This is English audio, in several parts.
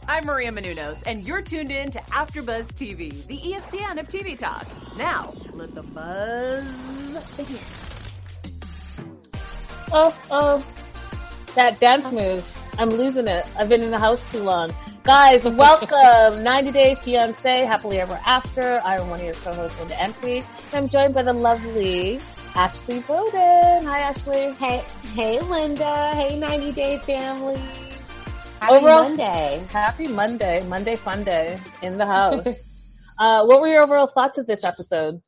I'm Maria Menounos, and you're tuned in to AfterBuzz TV, the ESPN of TV talk. Now, let the buzz begin. Oh, that dance move. I'm losing it. I've been in the house too long. Guys, welcome. 90 Day Fiancé, Happily Ever After. I'm one of your co-hosts, Linda Entry. I'm joined by the lovely Ashley Bowden. Hi, Ashley. Hey, Linda. Hey, 90 Day family. Happy Monday. Happy Monday. Monday fun day in the house. What were your overall thoughts of this episode?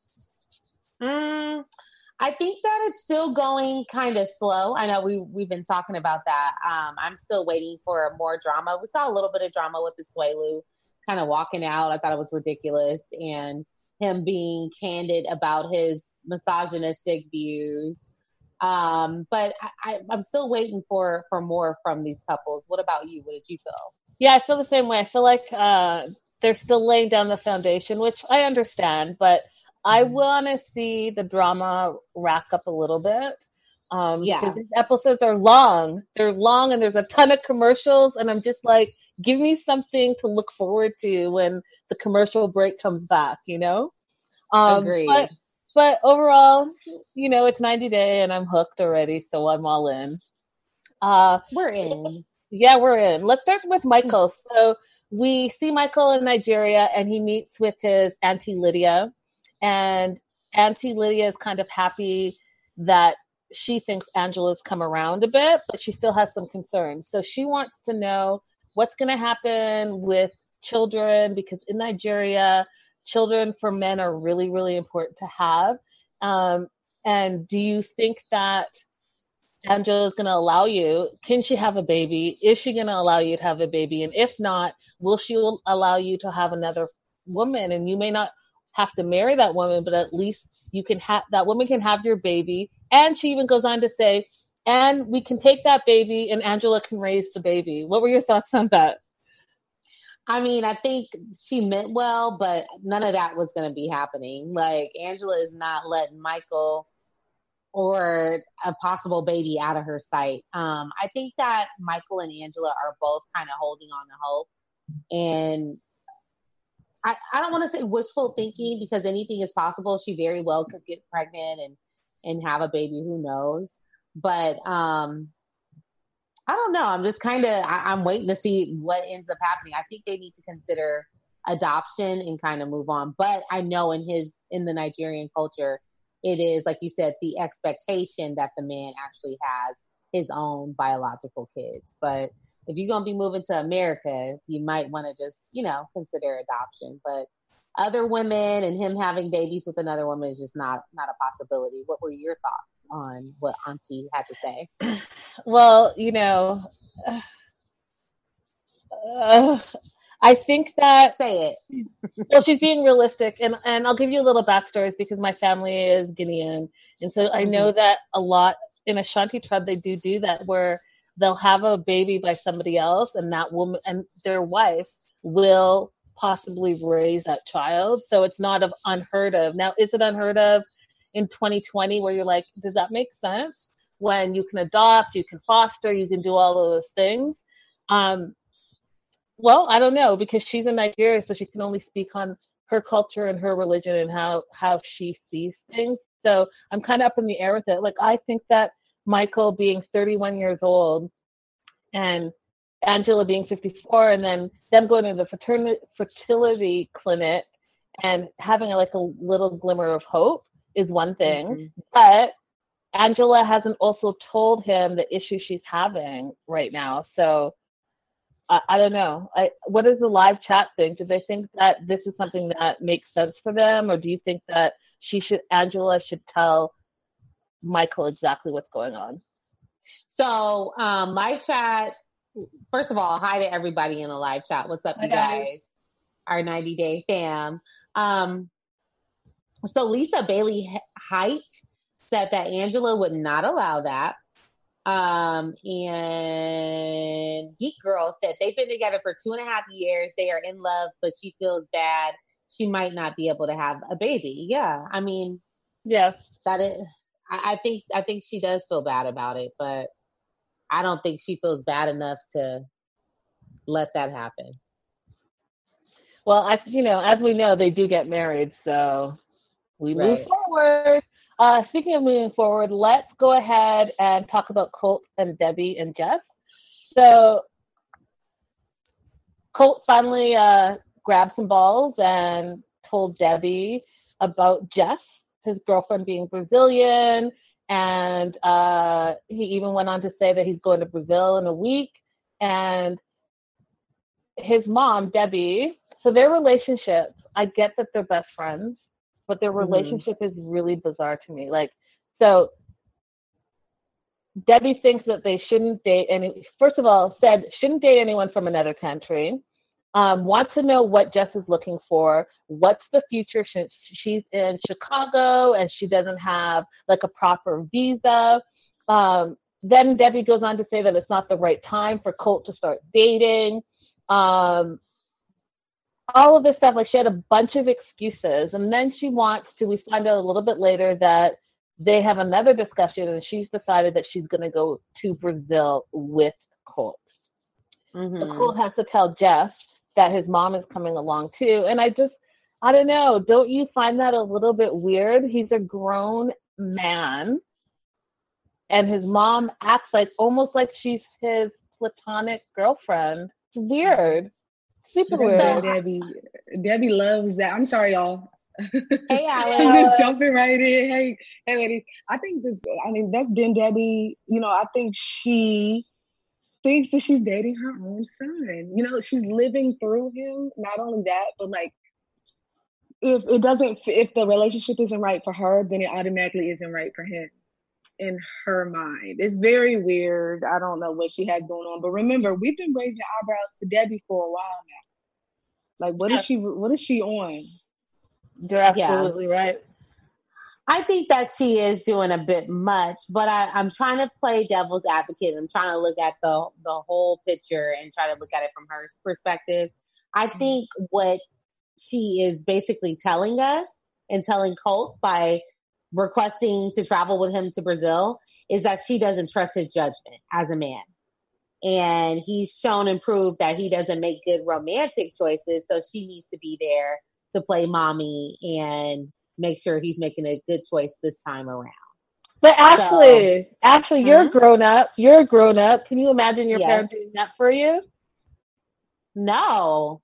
I think that it's still going kind of slow. I know we've been talking about that. I'm still waiting for more drama. We saw a little bit of drama with the Swaloo kind of walking out. I thought it was ridiculous. And him being candid about his misogynistic views. But I'm still waiting for more from these couples. What about you? What did you feel? Yeah, I feel the same way. I feel like they're still laying down the foundation, which I understand, but I want to see the drama rack up a little bit. Because these episodes are long. They're long and there's a ton of commercials, and I'm just like, give me something to look forward to when the commercial break comes back, you know? Agreed. But overall, you know, it's 90 Day and I'm hooked already, so I'm all in. We're in. Yeah, we're in. Let's start with Michael. So we see Michael in Nigeria and he meets with his Auntie Lydia. And Auntie Lydia is kind of happy that she thinks Angela's come around a bit, but she still has some concerns. So she wants to know what's going to happen with children, because in Nigeria, children for men are really, really important to have. And do you think that Angela is going to allow you? Can she have a baby? Is she going to allow you to have a baby? And if not, will she allow you to have another woman? And you may not have to marry that woman, but at least you can have that woman can have your baby. And she even goes on to say, and we can take that baby and Angela can raise the baby. What were your thoughts on that? I mean, I think she meant well, but none of that was going to be happening. Like, Angela is not letting Michael or a possible baby out of her sight. I think that Michael and Angela are both kind of holding on to hope. And I don't want to say wishful thinking, because anything is possible. She very well could get pregnant and have a baby. Who knows? But I don't know. I'm just kind of, I'm waiting to see what ends up happening. I think they need to consider adoption and kind of move on. But I know in the Nigerian culture, it is, like you said, the expectation that the man actually has his own biological kids. But if you're going to be moving to America, you might want to just, consider adoption. But other women and him having babies with another woman is just not a possibility. What were your thoughts on what Auntie had to say? Well, I think that... Say it. Well, she's being realistic. And I'll give you a little backstory because my family is Guinean. And so I know that a lot in Ashanti tribe, they do that, where they'll have a baby by somebody else and that woman and their wife will possibly raise that child. So it's not unheard of. Now, is it unheard of in 2020 where you're like, does that make sense? When you can adopt, you can foster, you can do all of those things. Well, I don't know, because she's in Nigeria, so she can only speak on her culture and her religion and how she sees things. So I'm kind of up in the air with it. Like, I think that Michael being 31 years old and Angela being 54, and then them going to the fertility clinic and having a little glimmer of hope is one thing. But Angela hasn't also told him the issue she's having right now. So I don't know. What does the live chat think? Do they think that this is something that makes sense for them? Or do you think that Angela should tell Michael exactly what's going on? So live chat, first of all, hi to everybody in the live chat. What's up, you guys? Our 90 Day fam. So Lisa Bailey Height said that Angela would not allow that. And Geek Girl said they've been together for 2.5 years. They are in love, but she feels bad. She might not be able to have a baby. Yeah. I mean, yes, that is, I think she does feel bad about it, but I don't think she feels bad enough to let that happen. Well, as we know, they do get married, so we move Right. forward. Speaking of moving forward, let's go ahead and talk about Colt and Debbie and Jess. So Colt finally grabbed some balls and told Debbie about Jess, his girlfriend, being Brazilian. And he even went on to say that he's going to Brazil in a week. And his mom, Debbie, so their relationship, I get that they're best friends, but their relationship is really bizarre to me. So Debbie thinks that they shouldn't date first of all, said shouldn't date anyone from another country. Wants to know what Jess is looking for. What's the future? She's in Chicago and she doesn't have a proper visa. Then Debbie goes on to say that it's not the right time for Colt to start dating. All of this stuff, she had a bunch of excuses. And then we find out a little bit later that they have another discussion and she's decided that she's going to go to Brazil with Colt. So Colt has to tell Jess that his mom is coming along too. And I don't know, don't you find that a little bit weird? He's a grown man and his mom acts almost like she's his platonic girlfriend. It's weird. Super weird. Debbie loves that. I'm sorry, y'all. Hey, Alex. I'm just jumping right in. Hey, ladies. I think that's been Debbie. I think she thinks that she's dating her own son. She's living through him. Not only that, but if the relationship isn't right for her, then it automatically isn't right for him. In her mind, it's very weird. I don't know what she has going on, but remember, we've been raising eyebrows to Debbie for a while now. What is she on? You're absolutely right. I think that she is doing a bit much, but I'm trying to play devil's advocate. I'm trying to look at the whole picture and try to look at it from her perspective. I think what she is basically telling us and telling Colt by requesting to travel with him to Brazil is that she doesn't trust his judgment as a man. And he's shown and proved that he doesn't make good romantic choices. So she needs to be there to play mommy and make sure he's making a good choice this time around. But Ashley, you're grown up. You're a grown up. Can you imagine your parents doing that for you? No,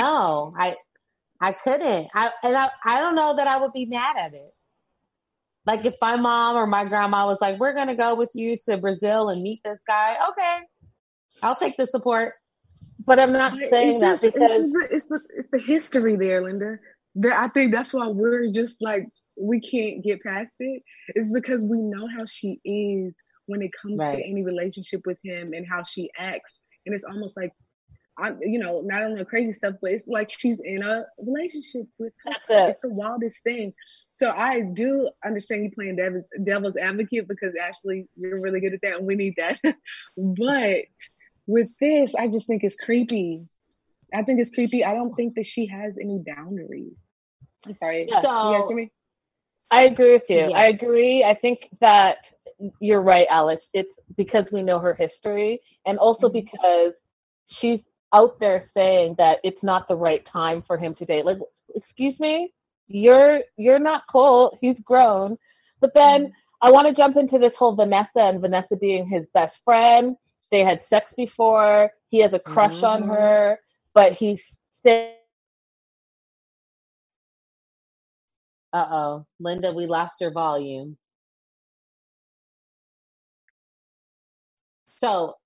I couldn't. I don't know that I would be mad at it. If my mom or my grandma was like, we're going to go with you to Brazil and meet this guy. Okay. I'll take the support. But I'm not saying that because it's the history there, Linda. I think that's why we're just we can't get past it. It's because we know how she is when it comes to any relationship with him and how she acts. And it's almost not only crazy stuff, but it's she's in a relationship with her. It's the wildest thing. So I do understand you playing devil's advocate because Ashley, you're really good at that and we need that. But with this, I just think it's creepy. I think it's creepy. I don't think that she has any boundaries. I'm sorry. So, you guys hear me? I agree with you. Yeah. I agree. I think that you're right, Alex. It's because we know her history and also because she's out there saying that it's not the right time for him to date. Excuse me, you're not Colt. He's grown. But then I want to jump into this whole Vanessa being his best friend. They had sex before. He has a crush on her, but he's still. Uh-oh. Linda, we lost your volume. So,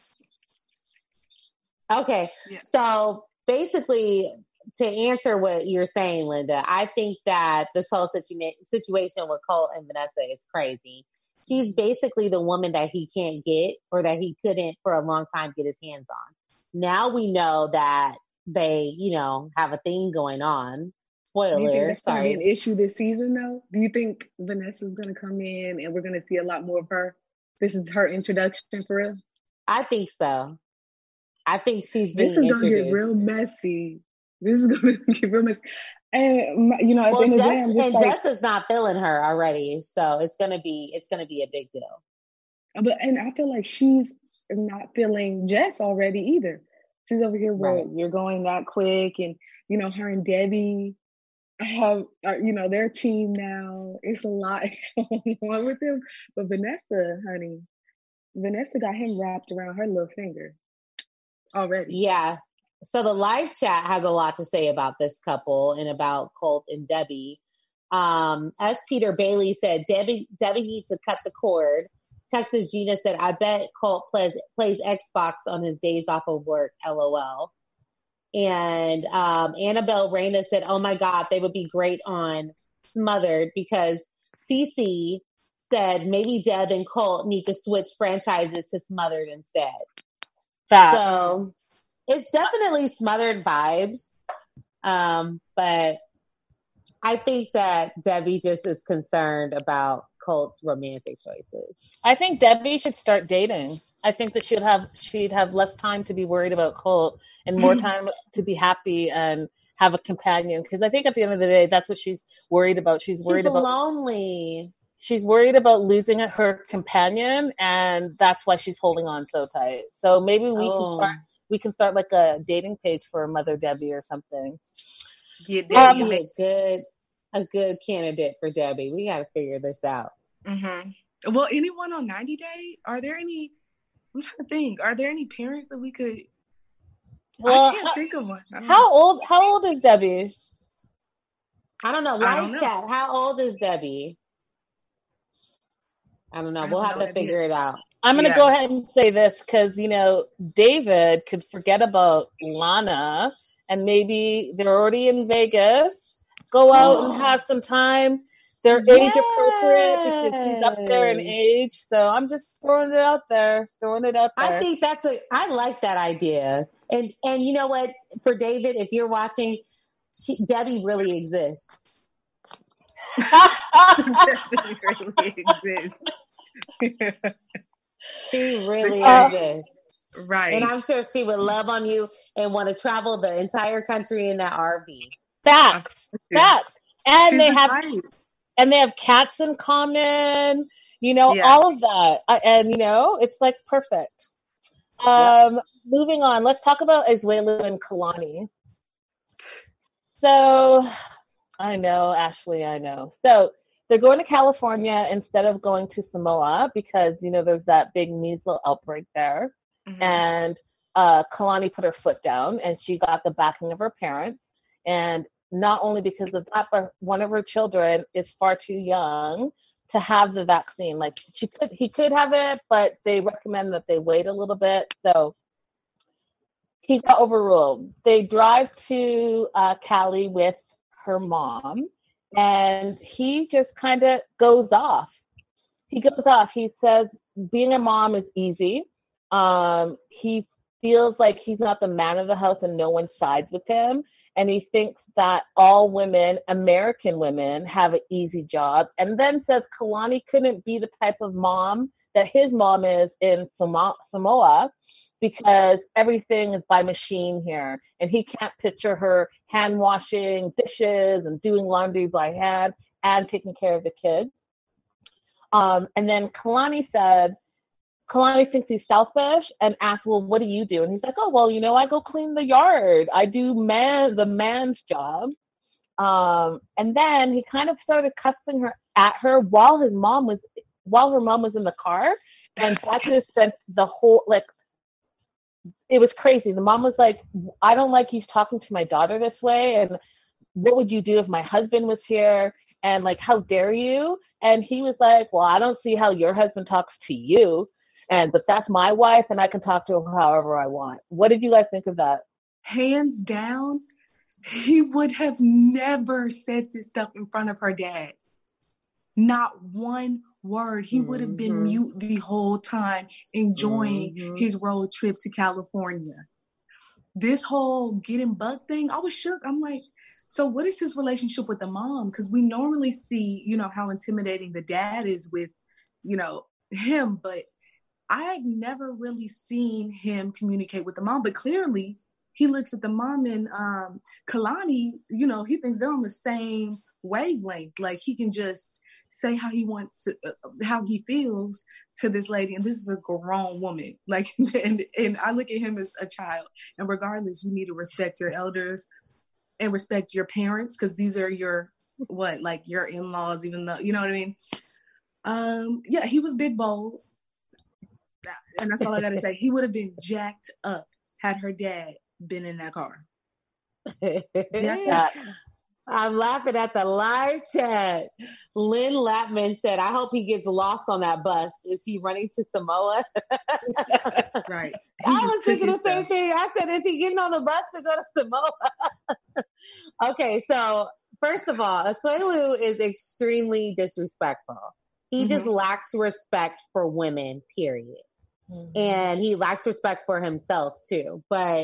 okay. Yeah. So basically, to answer what you're saying, Linda, I think that this whole situation with Colt and Vanessa is crazy. She's basically the woman that he can't get or that he couldn't for a long time get his hands on. Now we know that they, have a thing going on. Spoiler. Do you think that's going to be an issue this season, though? Do you think Vanessa's going to come in and we're going to see a lot more of her? This is her introduction for real? I think so. I think she's being introduced. This is going to get real messy. This is going to get real messy. And, at the end of the day, I'm just Jess is not feeling her already. So it's going to be a big deal. And I feel like she's not feeling Jess already either. She's over here, Right. well, you're going that quick. And, her and Debbie have, their team now. It's a lot going on with them. But Vanessa, honey, Vanessa got him wrapped around her little finger already. Yeah. So the live chat has a lot to say about this couple and about Colt and Debbie. As Peter Bailey said, Debbie needs to cut the cord. Texas Gina said, I bet Colt plays Xbox on his days off of work, LOL. And Annabelle Reyna said, oh my God, they would be great on Smothered, because Cece said maybe Deb and Colt need to switch franchises to Smothered instead. Facts. So it's definitely Smothered vibes. But I think that Debbie just is concerned about Colt's romantic choices. I think Debbie should start dating. I think that she'd have less time to be worried about Colt and more time to be happy and have a companion. Because I think at the end of the day, that's what she's worried about. She's worried about lonely. She's worried about losing her companion, and that's why she's holding on so tight. So maybe we can start like a dating page for Mother Debbie or something. Yeah, a good candidate for Debbie. We got to figure this out. Mm-hmm. Well, anyone on 90 Day? Are there any? I'm trying to think. Are there any parents that we could? Well, I can't think of one. How old is Debbie? I don't know. Live chat. How old is Debbie? I don't know. We'll have to figure it out. I'm going to go ahead and say this because, David could forget about Lana and maybe they're already in Vegas. Go out and have some time. They're age appropriate because he's up there in age. So I'm just throwing it out there. I think I like that idea. And you know what? For David, if you're watching, Debbie really exists. Debbie really exists. She really exists. Right. And I'm sure she would love on you and want to travel the entire country in that RV. Facts. And they have cats in common, all of that. And it's like perfect. Moving on, let's talk about Asuelu and Kalani. So, I know, Ashley, I know. So, they're going to California instead of going to Samoa because, there's that big measles outbreak there. Mm-hmm. And Kalani put her foot down and she got the backing of her parents. And not only because of that, but one of her children is far too young to have the vaccine. Like he could have it, but they recommend that they wait a little bit. So he got overruled. They drive to Cali with her mom, and he just kind of goes off. He says being a mom is easy. He feels like he's not the man of the house and no one sides with him. And he thinks that all women, American women, have an easy job. And then says Kalani couldn't be the type of mom that his mom is in Samoa because everything is by machine here. And he can't picture her hand washing dishes and doing laundry by hand and taking care of the kids. And then Kalani thinks he's selfish and asks, well, what do you do? And he's like, oh, well, I go clean the yard. I do the man's job. And then he kind of started cussing at her while her mom was in the car. And that just sent the whole, it was crazy. The mom was like, I don't like you talking to my daughter this way. And what would you do if my husband was here? And how dare you? And he was like, well, I don't see how your husband talks to you. But that's my wife, and I can talk to her however I want. What did you guys think of that? Hands down, he would have never said this stuff in front of her dad. Not one word. He would have been mute the whole time, enjoying his road trip to California. This whole getting bucked thing, I was shook. I'm like, so what is his relationship with the mom? Because we normally see, how intimidating the dad is with, him, but I've never really seen him communicate with the mom, but clearly he looks at the mom and Kalani, he thinks they're on the same wavelength. Like he can just say how he wants to, how he feels to this lady, and this is a grown woman. Like, and I look at him as a child. And regardless, you need to respect your elders and respect your parents, because these are your your in-laws, even though, you know what I mean. Yeah, he was big bold, and that's all I gotta say. He would have been jacked up had her dad been in that car. I'm laughing at the live chat. Lynn Lapman said, I hope he gets lost on that bus. Is he running to Samoa? Right. I was thinking the same thing. I said, is he getting on the bus to go to Samoa? Okay, so first of all, Asuelu is extremely disrespectful. He just lacks respect for women, period. And he lacks respect for himself too. But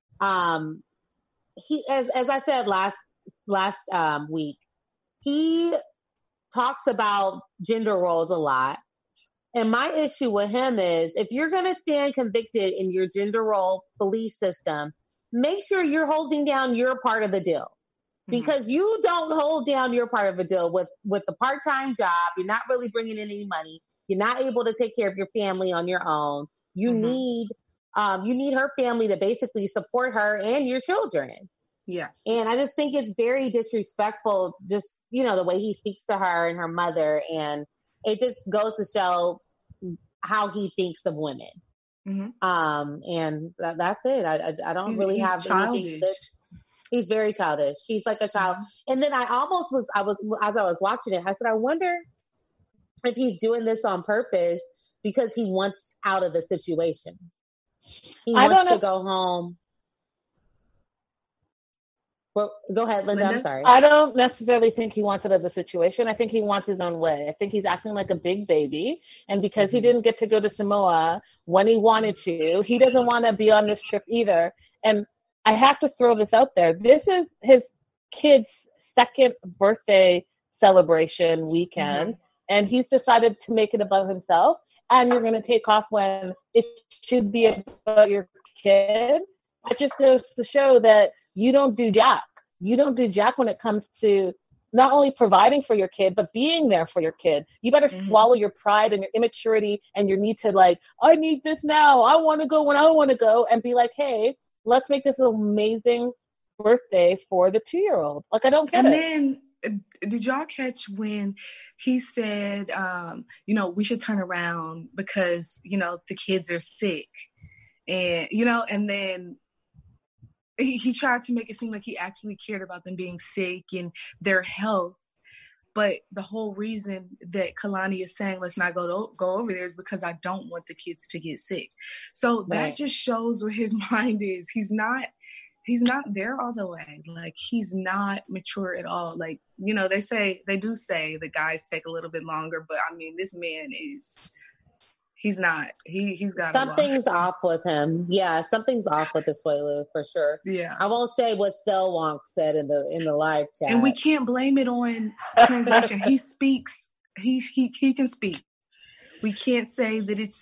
he, as I said last week, he talks about gender roles a lot. And my issue with him is, if you're going to stand convicted in your gender role belief system, make sure you're holding down your part of the deal. Because you don't hold down your part of the deal with the part-time job. You're not really bringing in any money. You're not able to take care of your family on your own. You need her family to basically support her and your children. Yeah. And I just think it's very disrespectful, just, the way he speaks to her and her mother. And it just goes to show how he thinks of women. And that's it. I don't really have childish. anything. He's very childish. He's like a child. And then as I was watching it, I said, I wonder if he's doing this on purpose because he wants out of the situation. He wants to go home. Well, go ahead, Linda. I'm sorry. I don't necessarily think he wants it as a situation. I think he wants his own way. I think he's acting like a big baby. And because he didn't get to go to Samoa when he wanted to, he doesn't want to be on this trip either. And I have to throw this out there. This is his kid's second birthday celebration weekend. And he's decided to make it about himself. And you're going to take off when it should be about your kid. It just goes to show that you don't do jack. You don't do jack when it comes to not only providing for your kid, but being there for your kid. You better swallow your pride and your immaturity and your need to I need this now. I want to go when I want to go, and be like, hey, let's make this an amazing birthday for the 2-year-old. I don't get it. And then, did y'all catch when he said, we should turn around because, the kids are sick. And, and then he tried to make it seem like he actually cared about them being sick and their health. But the whole reason that Kalani is saying, let's not go over there, is because I don't want the kids to get sick. So that just shows where his mind is. He's not there all the way. He's not mature at all. they do say the guys take a little bit longer, but I mean, this man he's not. He's got something's off with him. Yeah, something's off with Asuelu for sure. Yeah, I won't say what Stelwonk said in the live chat, and we can't blame it on translation. He speaks. He can speak. We can't say that it's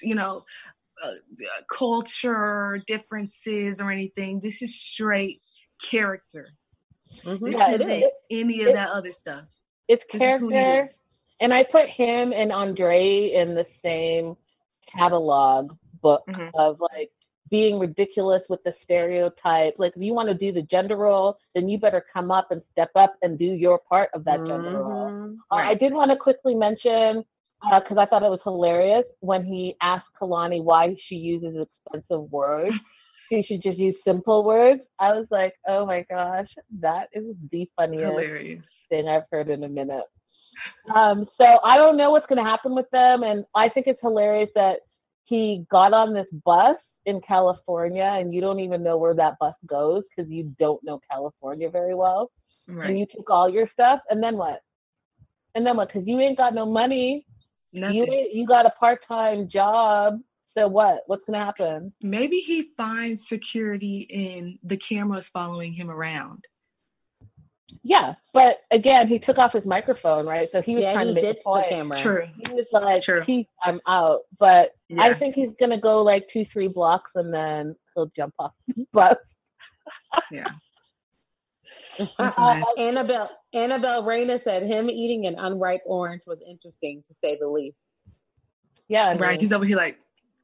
culture differences or anything. This is straight character. This isn't any of that other stuff. It's character, and I put him and Andre in the same catalog book of being ridiculous with the stereotype. If you want to do the gender role, then you better come up and step up and do your part of that gender role. I did want to quickly mention, because I thought it was hilarious when he asked Kalani why she uses expensive words. She should just use simple words. I was like, oh my gosh, that is the funniest thing I've heard in a minute. So I don't know what's going to happen with them. And I think it's hilarious that he got on this bus in California and you don't even know where that bus goes because you don't know California very well. Right. And you took all your stuff. And then what? Because you ain't got no money. Nothing. You got a part-time job. So what? What's going to happen? Maybe he finds security in the cameras following him around. Yeah, but again, he took off his microphone, right? So he was trying to make a point. The camera. True. He was like, I'm out. But I think he's going to go 2-3 blocks and then he'll jump off the bus. Yeah. Annabelle Reyna said him eating an unripe orange was interesting, to say the least. Yeah, right. He's over here like.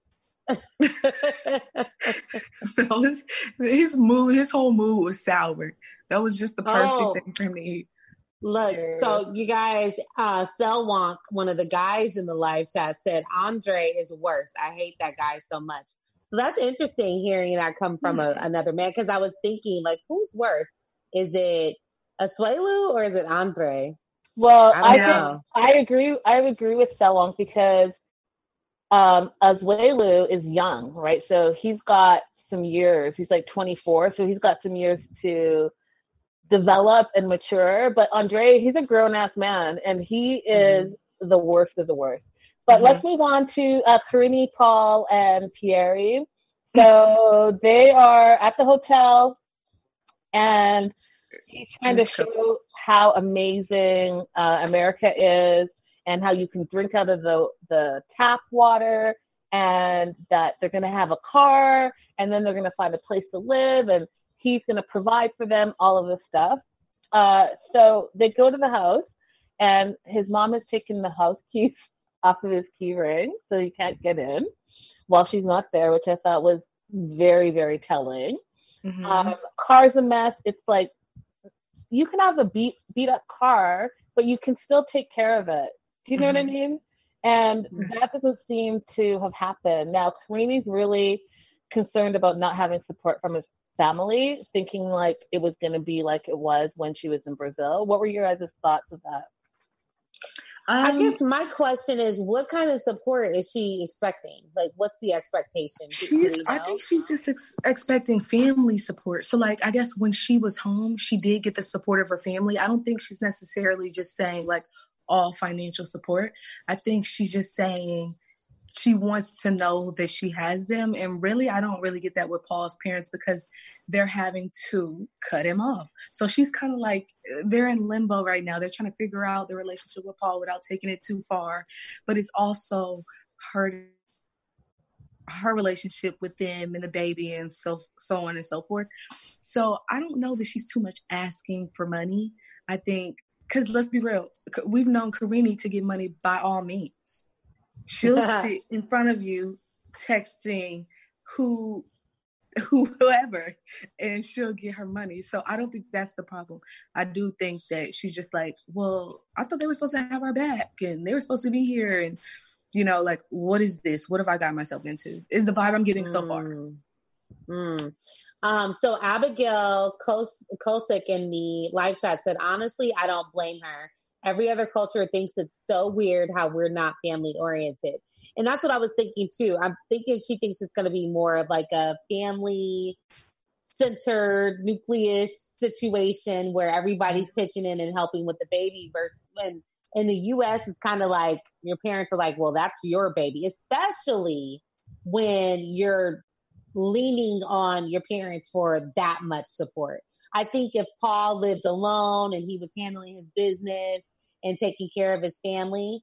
his whole mood was sour. That was just the perfect thing for him to eat. Look, so you guys, Selwonk, one of the guys in the live chat, said Andre is worse. I hate that guy so much. So that's interesting hearing that come from another man, because I was thinking, like, who's worse? Is it Asuelu or is it Andre? Well, I agree with Selwonk because Asuelu is young, right? So he's got some years. He's like 24, so he's got some years to develop and mature. But Andre, he's a grown-ass man, and he is the worst of the worst. But let's move on to Karine, Paul, and Pierre. So they are at the hotel, and he's trying to show how amazing America is, and how you can drink out of the tap water, and that they're going to have a car, and then they're going to find a place to live, and he's going to provide for them, all of this stuff. So they go to the house, and his mom has taken the house keys off of his key ring, so he can't get in while she's not there, which I thought was very, very telling. Car's a mess. It's like, you can have a beat up car, but you can still take care of it. Do you know what I mean? And that doesn't seem to have happened. Now, Karine's really concerned about not having support from his family, thinking like it was going to be like it was when she was in Brazil. What were your guys' thoughts of that? I guess my question is, what kind of support is she expecting? Like, what's the expectation? I think she's just expecting family support. So, like, I guess when she was home, she did get the support of her family. I don't think she's necessarily just saying, like, all financial support. I think she's just saying she wants to know that she has them. And really, I don't really get that with Paul's parents, because they're having to cut him off. So she's kind of like, they're in limbo right now. They're trying to figure out the relationship with Paul without taking it too far. But it's also her relationship with them and the baby and so on and so forth. So I don't know that she's too much asking for money. I think, because let's be real, we've known Karine to get money by all means. She'll sit in front of you texting whoever, and she'll get her money. So I don't think that's the problem. I do think that she's just like, well, I thought they were supposed to have our back, and they were supposed to be here, and, you know, like, what is this? What have I got myself into? Is the vibe I'm getting so far. So Abigail Kosick in the live chat said, honestly, I don't blame her. Every other culture thinks it's so weird how we're not family oriented. And that's what I was thinking too. I'm thinking she thinks it's going to be more of like a family centered nucleus situation where everybody's pitching in and helping with the baby, versus when in the US it's kind of like your parents are like, well, that's your baby, especially when you're leaning on your parents for that much support. I think if Paul lived alone and he was handling his business and taking care of his family,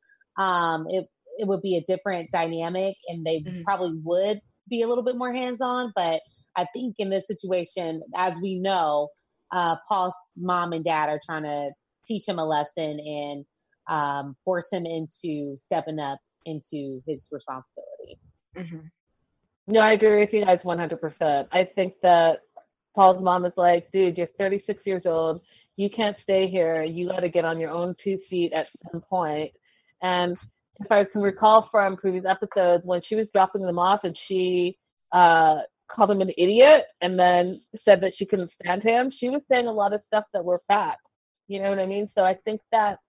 it would be a different dynamic, and they probably would be a little bit more hands-on. But I think in this situation, as we know, Paul's mom and dad are trying to teach him a lesson and force him into stepping up into his responsibility. No, I agree with you guys 100%. I think that Paul's mom is like, dude, you're 36 years old. You can't stay here. You got to get on your own 2 feet at some point. And if I can recall from previous episodes, when she was dropping them off and she called him an idiot and then said that she couldn't stand him, she was saying a lot of stuff that were facts. You know what I mean? So I think that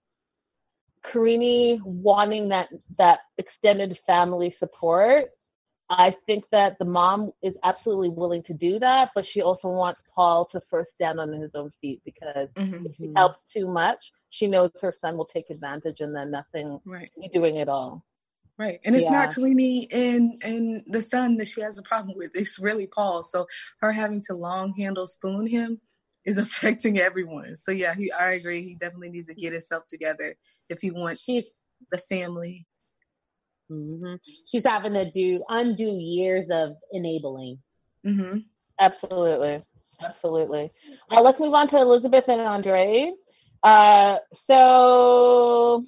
Karine wanting that extended family support, I think that the mom is absolutely willing to do that, but she also wants Paul to first stand on his own feet, because if he helps too much, she knows her son will take advantage and then nothing be doing it all. Right. And it's not Karine and the son that she has a problem with. It's really Paul. So her having to long handle spoon him is affecting everyone. So yeah, I agree. He definitely needs to get himself together if he wants the family. She's having to undo years of enabling. Absolutely. Let's move on to Elizabeth and Andre. So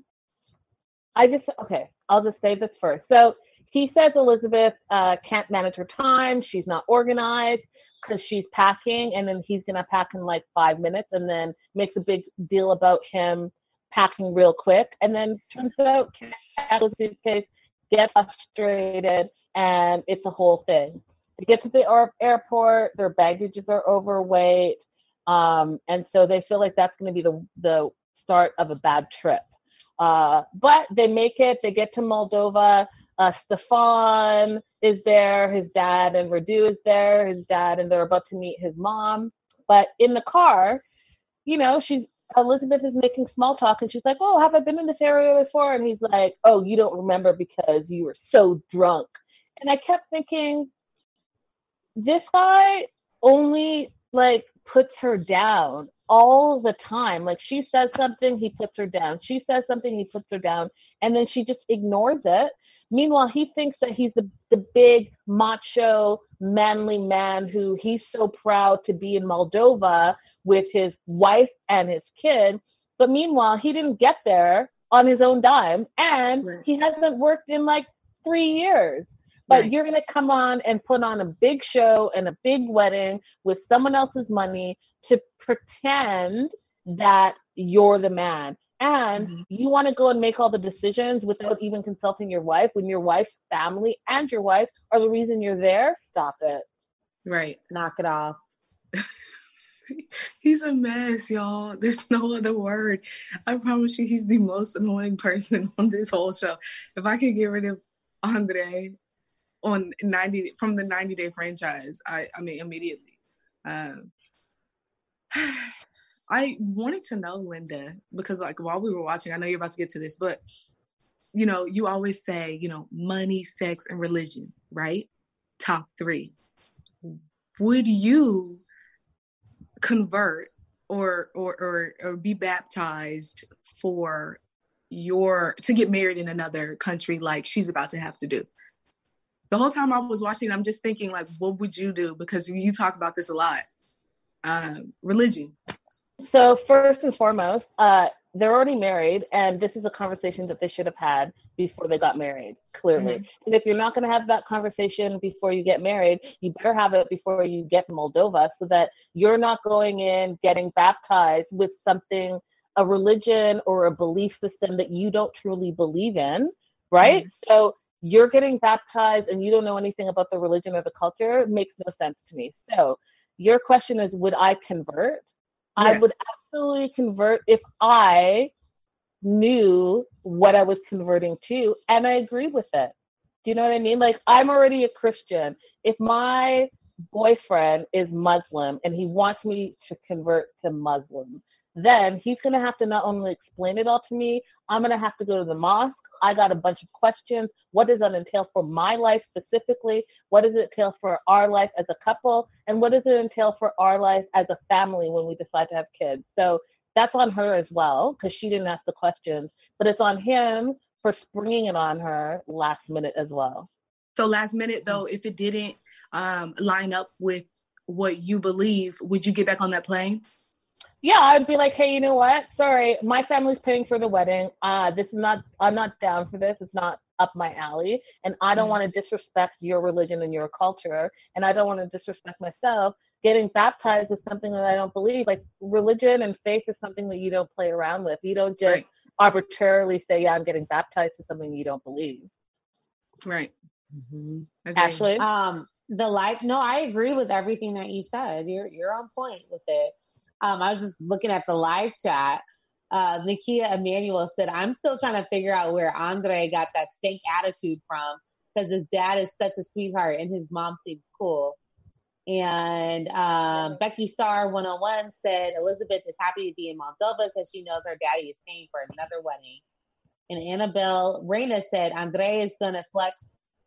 I'll just say this first. So he says Elizabeth can't manage her time. She's not organized because she's packing, and then he's going to pack in like 5 minutes, and then makes a big deal about him packing real quick. And then turns out Elizabeth's case gets frustrated, and it's a whole thing. They get to the airport, their baggages are overweight, and so they feel like that's going to be the start of a bad trip. But they make it. They get to Moldova. Stefan is there. His dad, and Radu is there. His dad, and they're about to meet his mom. But in the car, Elizabeth is making small talk, and she's like, "Oh, have I been in this area before?" And he's like, "Oh, you don't remember because you were so drunk." And I kept thinking, this guy only puts her down all the time. Like, she says something, he puts her down. She says something, he puts her down, and then she just ignores it. Meanwhile, he thinks that he's the big macho manly man who he's so proud to be in Moldova with his wife and his kid. But meanwhile, he didn't get there on his own dime, and he hasn't worked in 3 years. But you're going to come on and put on a big show and a big wedding with someone else's money to pretend that you're the man. And you want to go and make all the decisions without even consulting your wife, when your wife's family and your wife are the reason you're there? Stop it. Right. Knock it off. He's a mess, y'all. There's no other word. I promise you, he's the most annoying person on this whole show. If I could get rid of Andre from the 90-day franchise, I mean, immediately. I wanted to know, Linda, because while we were watching, I know you're about to get to this, but you always say, money, sex, and religion, right? Top 3. Would you convert or be baptized to get married in another country like she's about to have to do? The whole time I was watching, I'm just thinking, what would you do? Because you talk about this a lot. Religion. So first and foremost, they're already married, and this is a conversation that they should have had before they got married, clearly. And if you're not going to have that conversation before you get married, you better have it before you get to Moldova, so that you're not going in, getting baptized with something, a religion or a belief system that you don't truly believe in, right? So you're getting baptized and you don't know anything about the religion or the culture. It makes no sense to me. So your question is, would I convert? Yes. I would absolutely convert if I knew what I was converting to, and I agree with it. Do you know what I mean? I'm already a Christian. If my boyfriend is Muslim and he wants me to convert to Muslim, then he's going to have to not only explain it all to me, I'm going to have to go to the mosque. I got a bunch of questions. What does that entail for my life specifically? What does it entail for our life as a couple? And what does it entail for our life as a family when we decide to have kids? So that's on her as well, because she didn't ask the questions. But it's on him for springing it on her last minute as well. So last minute, though, if it didn't line up with what you believe, would you get back on that plane? Yeah, I'd be like, hey, you know what? Sorry, my family's paying for the wedding. I'm not down for this. It's not up my alley. And I don't want to disrespect your religion and your culture. And I don't want to disrespect myself. Getting baptized is something that I don't believe. Religion and faith is something that you don't play around with. You don't just arbitrarily say, yeah, I'm getting baptized to something you don't believe. Right. Ashley? No, I agree with everything that you said. You're on point with it. I was just looking at the live chat. Nakia Emanuel said, I'm still trying to figure out where Andre got that stank attitude from, because his dad is such a sweetheart and his mom seems cool. And Becky Star 101 said, Elizabeth is happy to be in Moldova because she knows her daddy is paying for another wedding. And Annabelle Reyna said, Andre is going to flex.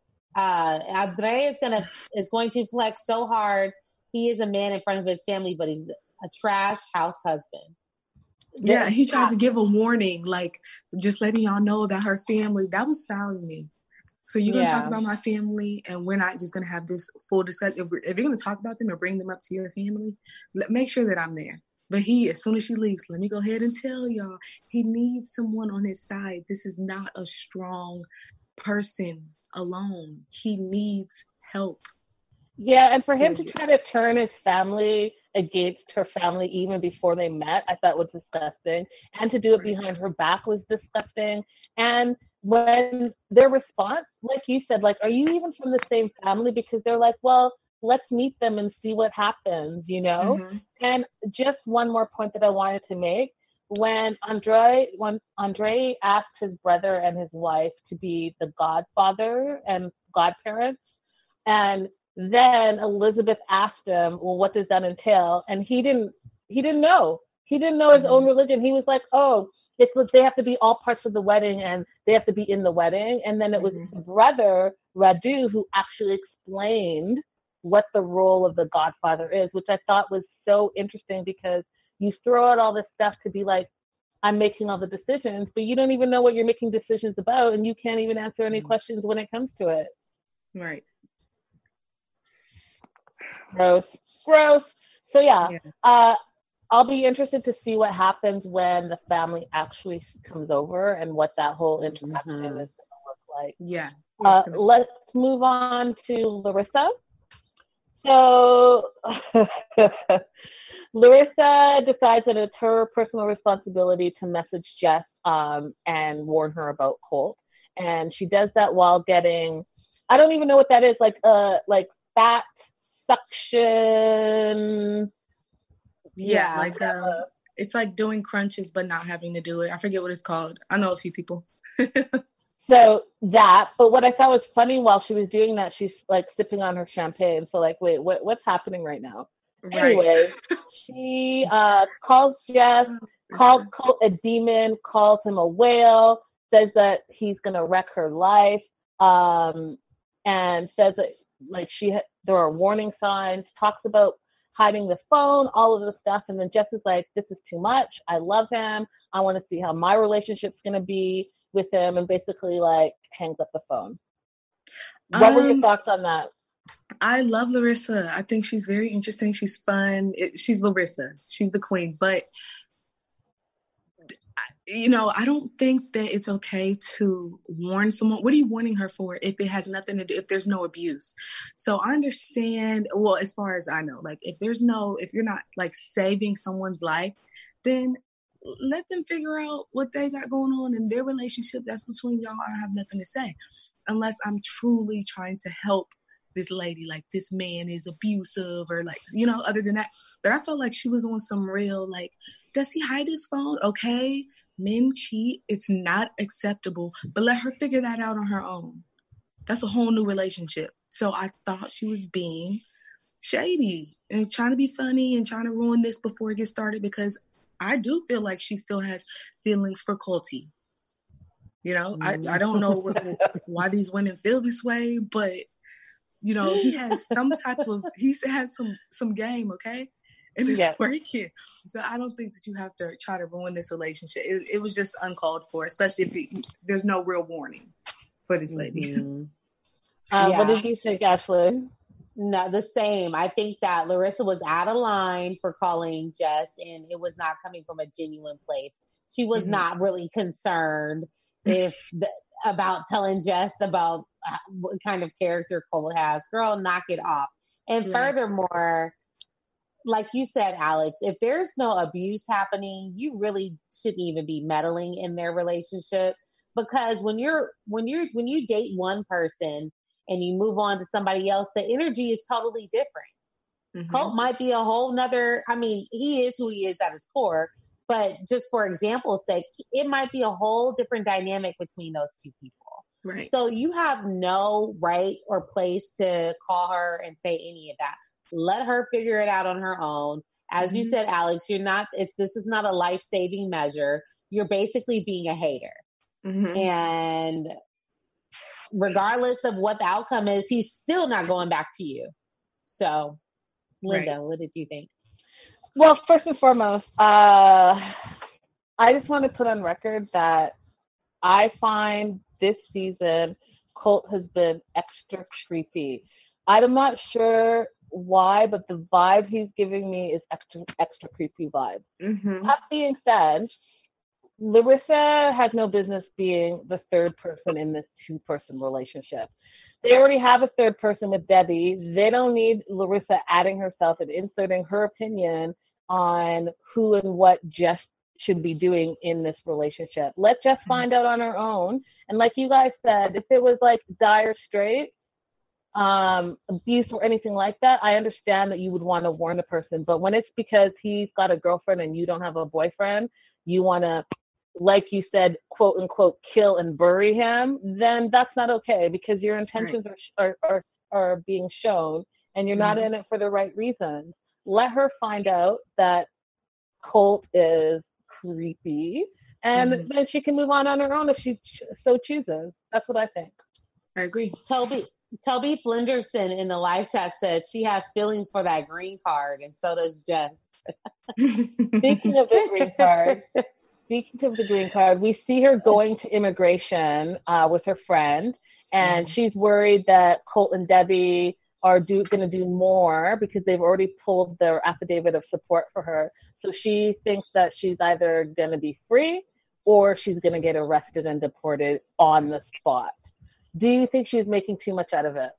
Andre is going to flex so hard. He is a man in front of his family, but he's a trash house husband. Yeah, he tried to give a warning, just letting y'all know that her family, that was foul to me. So you're going to talk about my family, and we're not just going to have this full discussion. If you're going to talk about them and bring them up to your family, make sure that I'm there. But as soon as she leaves, let me go ahead and tell y'all, he needs someone on his side. This is not a strong person alone. He needs help. Yeah, and for him to try to turn his family against her family even before they met, I thought was disgusting. And to do it behind her back was disgusting. And when their response, like you said, like, are you even from the same family? Because they're like, well, let's meet them and see what happens, you know? Mm-hmm. And just one more point that I wanted to make. When Andre asked his brother and his wife to be the godfather and godparents, and then Elizabeth asked him, well, what does that entail? And he didn't know. He didn't know his own religion. He was like, oh, they have to be all parts of the wedding and they have to be in the wedding. And then it was his brother, Radu, who actually explained what the role of the godfather is, which I thought was so interesting, because you throw out all this stuff to be like, I'm making all the decisions, but you don't even know what you're making decisions about, and you can't even answer any questions when it comes to it. Right. Gross. So yeah. I'll be interested to see what happens when the family actually comes over and what that whole interaction is going to look like. Yeah. Let's move on to Larissa. So Larissa decides that it's her personal responsibility to message Jess and warn her about Colt. And she does that while getting, I don't even know what that is, like fat suction. Yeah, it's like doing crunches but not having to do it. I forget what it's called. I know a few people. So that, but what I thought was funny while she was doing that, she's like sipping on her champagne. So like, wait, what's happening right now? Right. Anyway, she calls Jess, calls Colt a demon, calls him a whale, says that he's gonna wreck her life, and says that like there are warning signs, talks about hiding the phone, all of this stuff. And then Jess is like, this is too much. I love him. I want to see how my relationship's going to be with him, and basically like hangs up the phone. What were your thoughts on that? I love Larissa. I think she's very interesting. She's fun. She's Larissa. She's the queen. But, I don't think that it's okay to warn someone. What are you warning her for if it has nothing to do, if there's no abuse? So I understand, well, as far as I know, like if you're not like saving someone's life, then let them figure out what they got going on in their relationship. That's between y'all. I have nothing to say unless I'm truly trying to help this lady, like this man is abusive or like, other than that. But I felt like she was on some real, like, does he hide his phone? Okay, men cheat. It's not acceptable, but let her figure that out on her own. That's a whole new relationship. So I thought she was being shady and trying to be funny and trying to ruin this before it gets started, because I do feel like she still has feelings for Colty. I don't know why these women feel this way, but he has some type of, he has some game, okay? And it's working. But I don't think that you have to try to ruin this relationship. It was just uncalled for, especially if there's no real warning for this lady. What did you think, Ashley? No, the same. I think that Larissa was out of line for calling Jess, and it was not coming from a genuine place. She was not really concerned about telling Jess about what kind of character Colt has. Girl, knock it off. And furthermore, like you said, Alex, if there's no abuse happening, you really shouldn't even be meddling in their relationship, because when you date one person and you move on to somebody else, the energy is totally different. Colt might be a whole nother, he is who he is at his core, but just for example's sake, it might be a whole different dynamic between those two people. Right. So you have no right or place to call her and say any of that. Let her figure it out on her own. As you said, Alex, this is not a life-saving measure. You're basically being a hater. And regardless of what the outcome is, he's still not going back to you. So, Linda, what did you think? Well, first and foremost, I just want to put on record that I find this season Colt has been extra creepy. I'm not sure why, but the vibe he's giving me is extra creepy vibe. Mm-hmm. That being said, Larissa has no business being the third person in this two-person relationship. They already have a third person with Debbie. They don't need Larissa adding herself and inserting her opinion on who and what Jess should be doing in this relationship. Let Jess find out on her own. And like you guys said, if it was like dire straight, abuse or anything like that, I understand that you would want to warn the person. But when it's because he's got a girlfriend and you don't have a boyfriend, you want to, like you said, quote unquote, kill and bury him, then that's not okay, because your intentions are being shown and you're not in it for the right reasons. Let her find out that Colt is creepy, and then she can move on her own if she so chooses. That's what I think. I agree. Toby Flenderson in the live chat said she has feelings for that green card, and so does Jess. Speaking of the green card, we see her going to immigration with her friend, and she's worried that Colt and Debbie are going to do more because they've already pulled their affidavit of support for her. So she thinks that she's either going to be free or she's going to get arrested and deported on the spot. Do you think she's making too much out of it?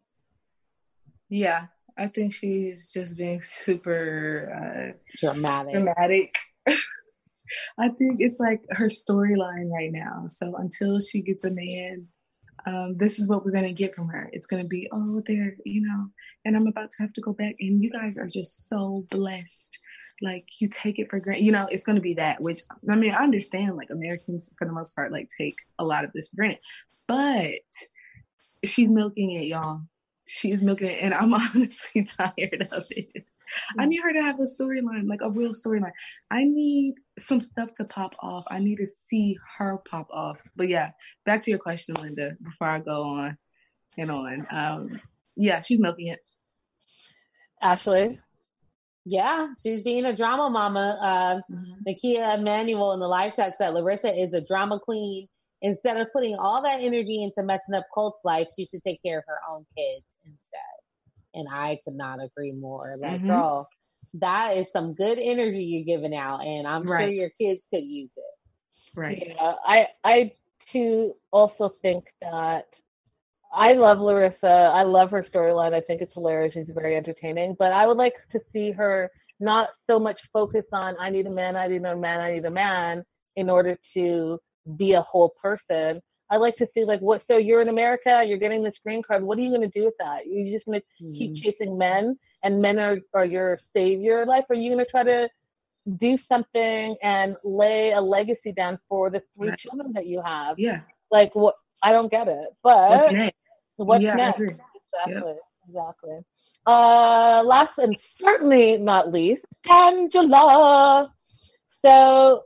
Yeah, I think she's just being super dramatic. I think it's like her storyline right now. So until she gets a man, this is what we're going to get from her. It's going to be, oh, there, and I'm about to have to go back. And you guys are just so blessed. Like, you take it for granted. It's going to be that, which, I mean, I understand, like, Americans, for the most part, like, take a lot of this for granted. But she's milking it, y'all. She's milking it, and I'm honestly tired of it. I need her to have a storyline, like a real storyline. I need some stuff to pop off. I need to see her pop off. But yeah, back to your question, Linda, before I go on and on. Yeah, she's milking it. Ashley? Yeah, she's being a drama mama. Nakia Emanuel in the live chat said Larissa is a drama queen. Instead of putting all that energy into messing up Colt's life, she should take care of her own kids instead. And I could not agree more. Like, girl, that is some good energy you're giving out, and I'm sure your kids could use it. Right. Yeah, I too also think that I love Larissa. I love her storyline. I think it's hilarious. She's very entertaining. But I would like to see her not so much focus on I need a man, I need a man, I need a man in order to be a whole person. I like to see, like, what, so you're in America, you're getting this green card, what are you going to do with that? You're just going to keep chasing men, and men are your savior in life? Or are you going to try to do something and lay a legacy down for the 3 children that you have? Yeah. Like, what? I don't get it. But what's next? What's next? Exactly. Last and certainly not least, Angela. So,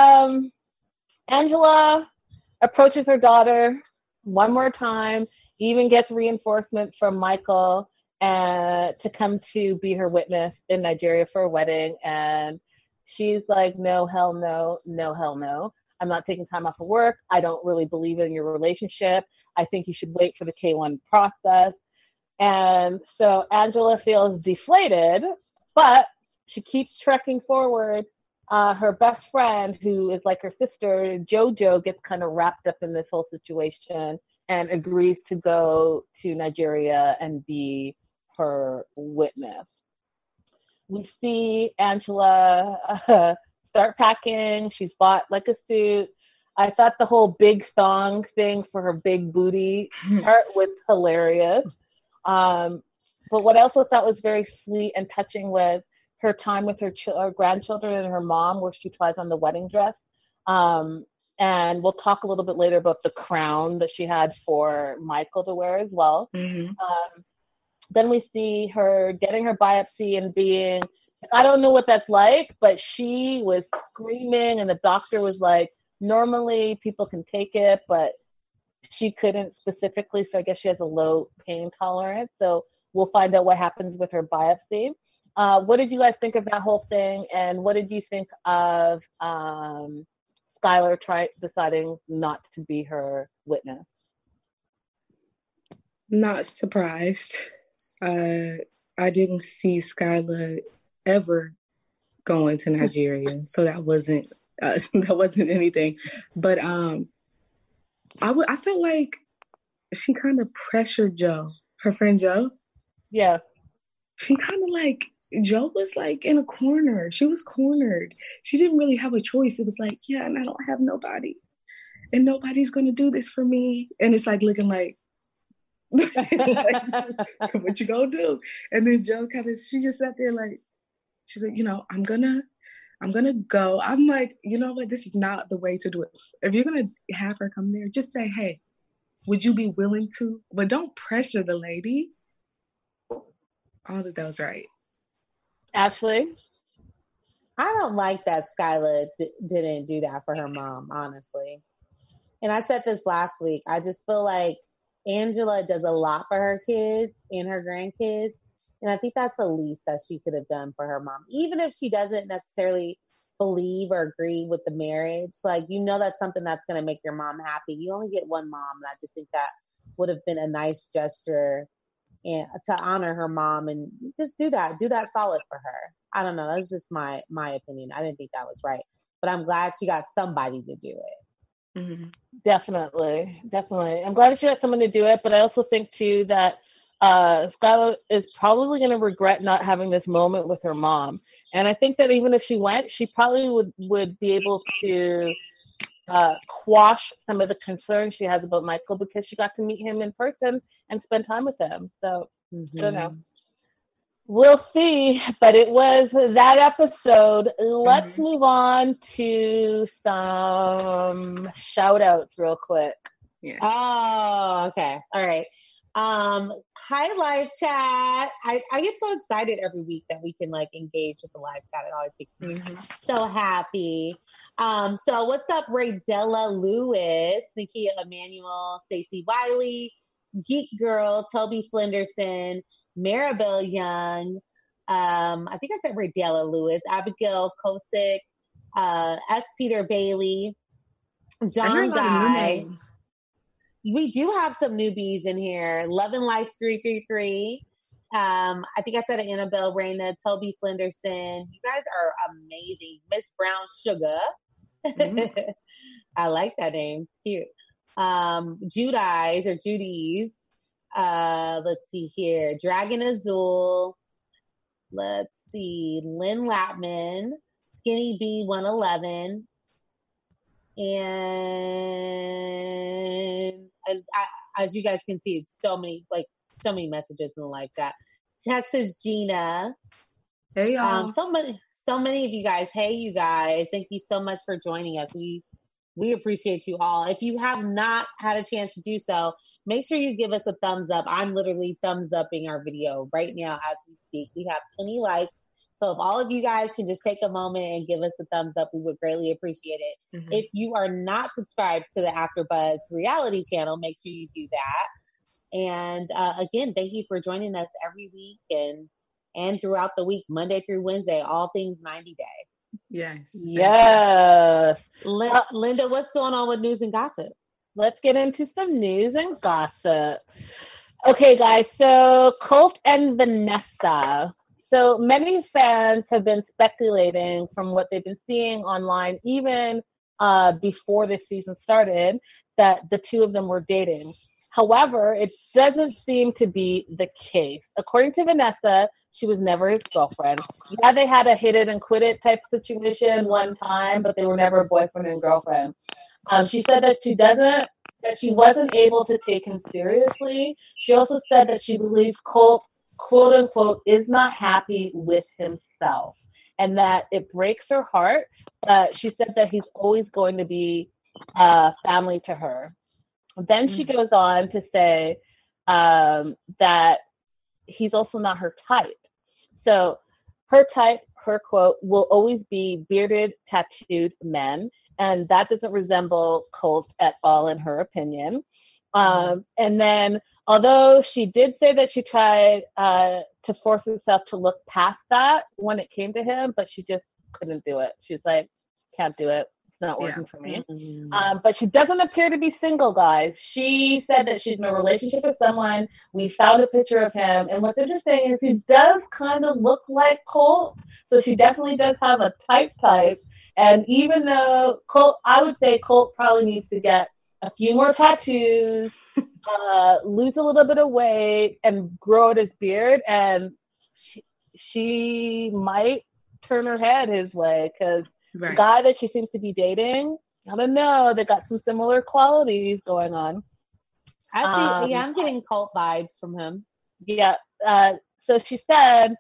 Angela approaches her daughter one more time, even gets reinforcement from Michael to come to be her witness in Nigeria for a wedding. And she's like, no, hell no, no, hell no. I'm not taking time off of work. I don't really believe in your relationship. I think you should wait for the K1 process. And so Angela feels deflated, but she keeps trekking forward. Her best friend, who is like her sister, Jojo, gets kind of wrapped up in this whole situation and agrees to go to Nigeria and be her witness. We see Angela start packing. She's bought like a suit. I thought the whole big thong thing for her big booty part was hilarious. But what I also thought was very sweet and touching was her time with her grandchildren and her mom, where she tries on the wedding dress. And we'll talk a little bit later about the crown that she had for Michael to wear as well. Then we see her getting her biopsy and being, I don't know what that's like, but she was screaming, and the doctor was like, normally people can take it, but she couldn't specifically, so I guess she has a low pain tolerance. So we'll find out what happens with her biopsy. What did you guys think of that whole thing, and what did you think of Skylar deciding not to be her witness? Not surprised. I didn't see Skylar ever going to Nigeria, so that wasn't anything. But I felt like she kind of pressured Joe, her friend Joe. Yeah. She kind of like, Joe was like in a corner. She was cornered. She didn't really have a choice. It was like, yeah, and I don't have nobody. And nobody's going to do this for me. And it's like looking like, so what you gonna do? And then Joe she just sat there like, she's like, I'm gonna go. I'm like, you know what? This is not the way to do it. If you're gonna have her come there, just say, hey, would you be willing to? But don't pressure the lady. All that was right. Ashley? I don't like that Skylar didn't do that for her mom, honestly. And I said this last week. I just feel like Angela does a lot for her kids and her grandkids. And I think that's the least that she could have done for her mom. Even if she doesn't necessarily believe or agree with the marriage, like, that's something that's going to make your mom happy. You only get one mom. And I just think that would have been a nice gesture and to honor her mom and just do that solid for her. I don't know. That's just my opinion. I didn't think that was right, but I'm glad she got somebody to do it. Mm-hmm. Definitely. I'm glad that she got someone to do it, but I also think too that Skylar is probably going to regret not having this moment with her mom. And I think that even if she went, she probably would be able to quash some of the concerns she has about Michael because she got to meet him in person and spend time with him. So, I don't know. We'll see, but it was that episode. Let's move on to some shout outs real quick. Yeah. Oh, okay. All right. Hi, live chat. I get so excited every week that we can like engage with the live chat. It always makes me so happy. So what's up, Raydella Lewis, Nakia Emanuel, Stacey Wiley, Geek Girl, Toby Flenderson, Maribel Young, I think I said Raydella Lewis, Abigail Kosick, S. Peter Bailey, John Guy. We do have some newbies in here. Love and Life 333. I think I said it, Annabelle Reyna, Toby Flenderson. You guys are amazing. Miss Brown Sugar. I like that name. It's cute. Judy's. Let's see here. Dragon Azul. Let's see. Lynn Lapman. Skinny B 111. And as you guys can see, it's so many messages in the live chat. Texas Gina. Hey y'all. So many of you guys. Hey you guys. Thank you so much for joining us. We appreciate you all. If you have not had a chance to do so, make sure you give us a thumbs up. I'm literally thumbs upping our video right now as we speak. We have 20 likes. So if all of you guys can just take a moment and give us a thumbs up, we would greatly appreciate it. If you are not subscribed to the AfterBuzz reality channel, make sure you do that. And again, thank you for joining us every week and throughout the week, Monday through Wednesday, all things 90 Day. Yes. Yes. Linda, what's going on with news and gossip? Let's get into some news and gossip. Okay, guys. So Colt and Vanessa. So many fans have been speculating from what they've been seeing online, even before this season started, that the two of them were dating. However, it doesn't seem to be the case. According to Vanessa, she was never his girlfriend. Yeah, they had a hit it and quit it type situation one time, but they were never boyfriend and girlfriend. She said that she wasn't able to take him seriously. She also said that she believes Colt, quote unquote, is not happy with himself and that it breaks her heart. But she said that he's always going to be family to her. Then she goes on to say that he's also not her type. So her type, her quote, will always be bearded, tattooed men. And that doesn't resemble Colt at all, in her opinion. And then, although she did say that she tried to force herself to look past that when it came to him, but she just couldn't do it. She's like, can't do it. It's not working for me. Mm-hmm. But she doesn't appear to be single, guys. She said that she's in a relationship with someone. We found a picture of him. And what's interesting is he does kind of look like Colt. So she definitely does have a type. And even though Colt, I would say Colt probably needs to get a few more tattoos, lose a little bit of weight, and grow out his beard. And she might turn her head his way, because the guy that she seems to be dating, I don't know, they got some similar qualities going on. I see. I'm getting Colt vibes from him. Yeah. So she said,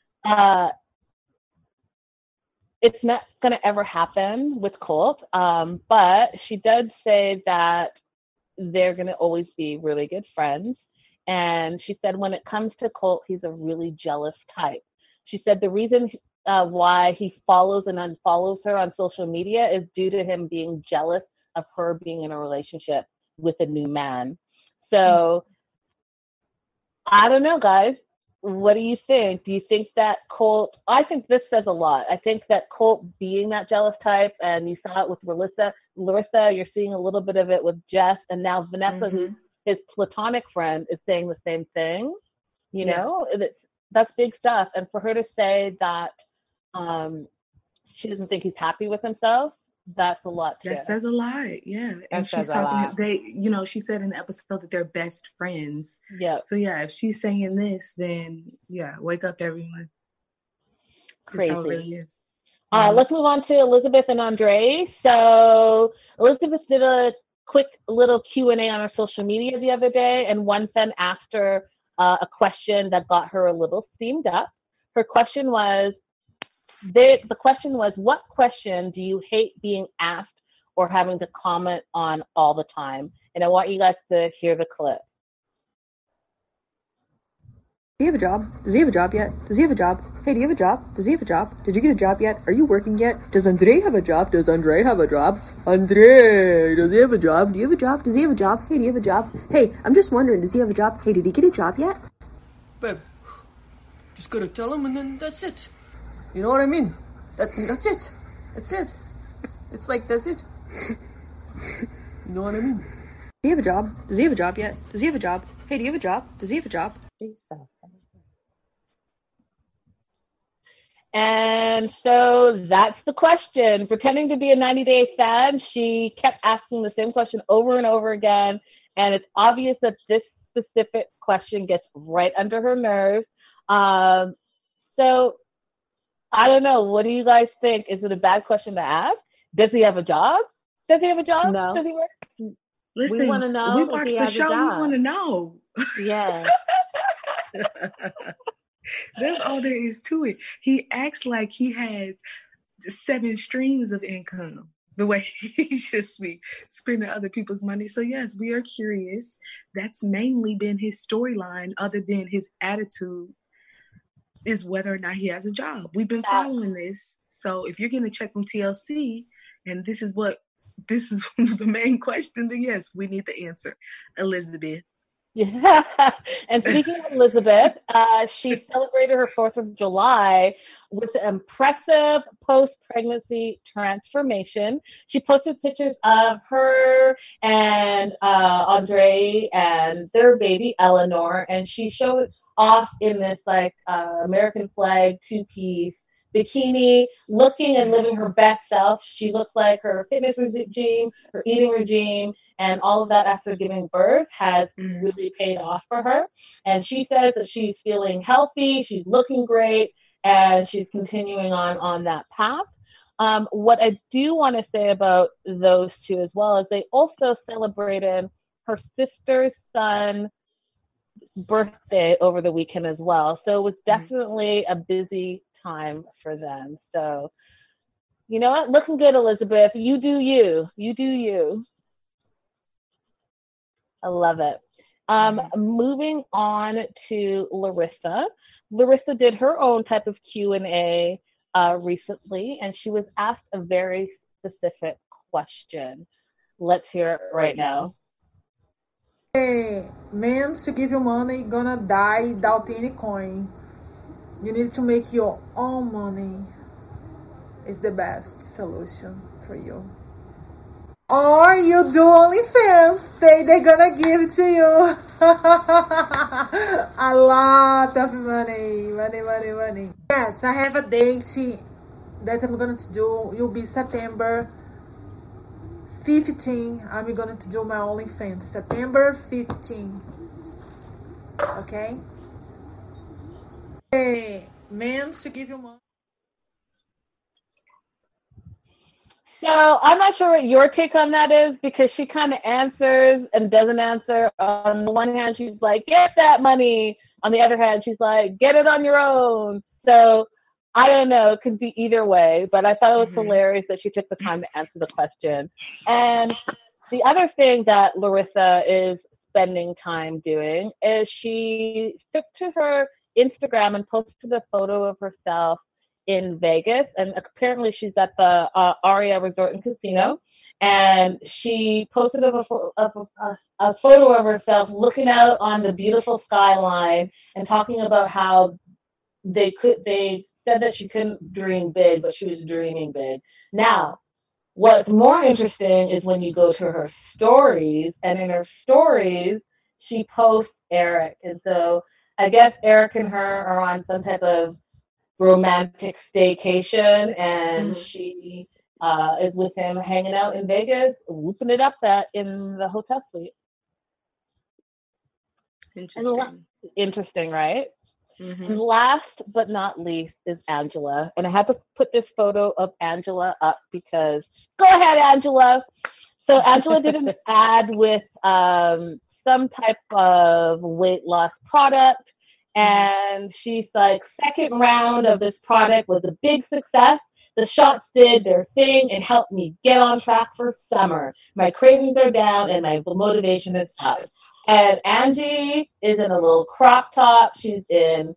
it's not going to ever happen with Colt, but she did say that they're going to always be really good friends. And she said when it comes to Colt, he's a really jealous type. She said the reason why he follows and unfollows her on social media is due to him being jealous of her being in a relationship with a new man. So I don't know, guys. What do you think? Do you think that Colt, I think this says a lot. I think that Colt being that jealous type, and you saw it with Larissa, you're seeing a little bit of it with Jess, and now Vanessa, who's his platonic friend, is saying the same thing. You know, that's big stuff. And for her to say that she doesn't think he's happy with himself, that's a lot too. That says a lot, yeah. And she's talking, she said in the episode that they're best friends. Yeah. So yeah, if she's saying this, then yeah, wake up everyone. Crazy. That's how it really is. Let's move on to Elizabeth and Andre. So Elizabeth did a quick little Q&A on her social media the other day, and one fan asked her a question that got her a little steamed up. Her question was, what question do you hate being asked or having to comment on all the time? And I want you guys to hear the clip. Do you have a job? Does he have a job yet? Does he have a job? Hey, do you have a job? Does he have a job? Did you get a job yet? Are you working yet? Does Andre have a job? Does Andre have a job? Andre, does he have a job? Do you have a job? Does he have a job? Hey, do you have a job? Hey, I'm just wondering, does he have a job? Hey, did he get a job yet? Babe, just gotta tell him and then that's it. You know what I mean? That's it. That's it. It's like, that's it. You know what I mean? Do you have a job? Does he have a job yet? Does he have a job? Hey, do you have a job? Does he have a job? And so that's the question. Pretending to be a 90 Day fan, she kept asking the same question over and over again. And it's obvious that this specific question gets right under her nerves. So I don't know. What do you guys think? Is it a bad question to ask? Does he have a job? Does he have a job? No. Does he work? Listen, we want to know. We watch the show. We want to know. Yeah. That's all there is to it. He acts like he has 7 streams of income, the way he just be spending other people's money. So yes, we are curious. That's mainly been his storyline, other than his attitude, is whether or not he has a job. We've been following this. So if you're getting a check from TLC and this is the main question, then yes, we need the answer. Elizabeth. Yeah. And speaking of Elizabeth, she celebrated her 4th of July with an impressive post-pregnancy transformation. She posted pictures of her and Andre and their baby, Eleanor, and she showed off in this American flag 2-piece bikini, looking and living her best self. She looks like her fitness regime, her eating regime, and all of that after giving birth has really paid off for her. And she says that she's feeling healthy, she's looking great, and she's continuing on that path. What I do want to say about those two as well is they also celebrated her sister's son's birthday over the weekend as well. So it was definitely a busy time for them. So, you know what? Looking good, Elizabeth. You do you. You do you. I love it. Moving on to Larissa. Larissa did her own type of Q&A recently, and she was asked a very specific question. Let's hear it right now. Hey, men to give you money gonna die without any coin. You need to make your own money. It's the best solution for you. Or you do OnlyFans, they're gonna give it to you. A lot of money. Yes, I have a date that I'm going to do. It will be September 15. I'm going to do my OnlyFans. September 15. Okay? Hey, men to give you money. So I'm not sure what your take on that is, because she kind of answers and doesn't answer. On the one hand, she's like, get that money. On the other hand, she's like, get it on your own. So I don't know. It could be either way. But I thought it was hilarious that she took the time to answer the question. And the other thing that Larissa is spending time doing is she took to her Instagram and posted a photo of herself in Vegas, and apparently she's at the Aria Resort and Casino, and she posted a photo of herself looking out on the beautiful skyline and talking about how they said that she couldn't dream big, but she was dreaming big. Now, what's more interesting is when you go to her stories, and in her stories, she posts Eric, and so I guess Eric and her are on some type of romantic staycation, and she is with him hanging out in Vegas, whooping it up in the hotel suite. Interesting, right? And last but not least is Angela, and I had to put this photo of Angela up because go ahead, Angela. So Angela did an ad with some type of weight loss product. And she's like, second round of this product was a big success. The shots did their thing and helped me get on track for summer. My cravings are down and my motivation is up. And Angie is in a little crop top. She's in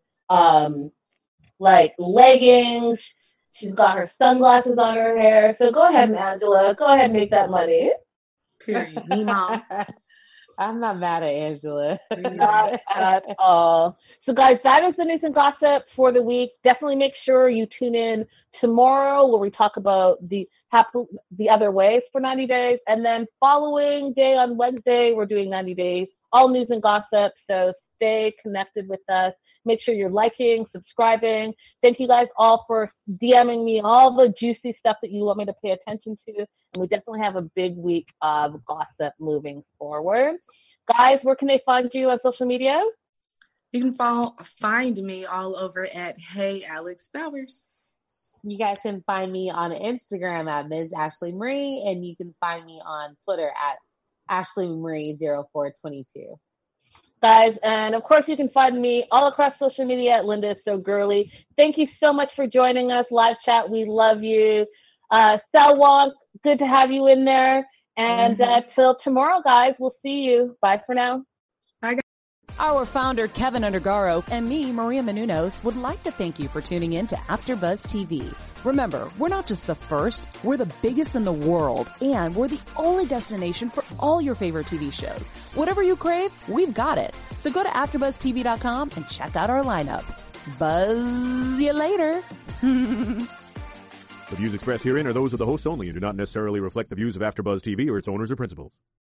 like leggings. She's got her sunglasses on her hair. So go ahead, Angela. Go ahead and make that money. Period. Me, mom. I'm not mad at Angela. Not at all. So, guys, that is the news and gossip for the week. Definitely make sure you tune in tomorrow where we talk about the other ways for 90 days. And then following day on Wednesday, we're doing 90 days, all news and gossip. So stay connected with us. Make sure you're liking, subscribing. Thank you guys all for DMing me all the juicy stuff that you want me to pay attention to. And we definitely have a big week of gossip moving forward. Guys, where can they find you on social media? You can find me all over at Hey Alex Bowers. You guys can find me on Instagram at Ms. Ashley Marie, and you can find me on Twitter at Ashley Marie 0422. Guys, and of course you can find me all across social media at Linda is So Girly. Thank you so much for joining us. Live chat, we love you. Salwonk, good to have you in there. And till tomorrow, guys, we'll see you. Bye for now. Bye, guys. Our founder, Kevin Undergaro, and me, Maria Menounos, would like to thank you for tuning in to AfterBuzz TV. Remember, we're not just the first, we're the biggest in the world, and we're the only destination for all your favorite TV shows. Whatever you crave, we've got it. So go to AfterBuzzTV.com and check out our lineup. Buzz you later. The views expressed herein are those of the hosts only and do not necessarily reflect the views of AfterBuzz TV or its owners or principals.